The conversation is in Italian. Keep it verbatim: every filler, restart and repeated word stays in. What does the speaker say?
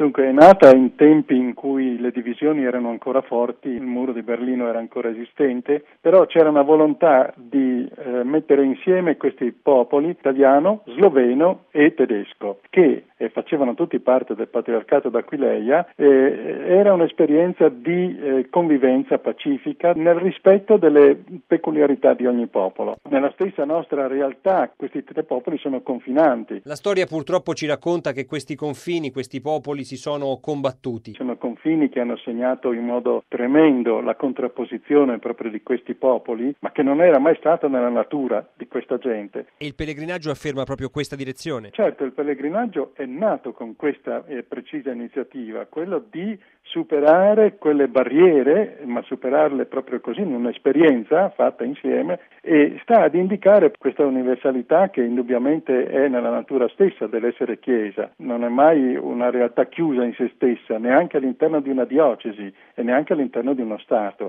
Dunque è nata in tempi in cui le divisioni erano ancora forti, il muro di Berlino era ancora esistente, però c'era una volontà di eh, mettere insieme questi popoli, italiano, sloveno e tedesco, che eh, facevano tutti parte del patriarcato d'Aquileia. Eh, era un'esperienza di eh, convivenza pacifica nel rispetto delle peculiarità di ogni popolo. Nella stessa nostra realtà questi tre popoli sono confinanti. La storia purtroppo ci racconta che questi confini, questi popoli si sono combattuti. Sono confini che hanno segnato in modo tremendo la contrapposizione proprio di questi popoli, ma che non era mai stata nella natura di questa gente. E il pellegrinaggio afferma proprio questa direzione? Certo, il pellegrinaggio è nato con questa eh, precisa iniziativa, quello di superare quelle barriere, ma superarle proprio così in un'esperienza fatta insieme, e sta ad indicare questa universalità che indubbiamente è nella natura stessa dell'essere Chiesa. Non è mai una realtà chiusa in se stessa, neanche all'interno di una diocesi e neanche all'interno di uno Stato.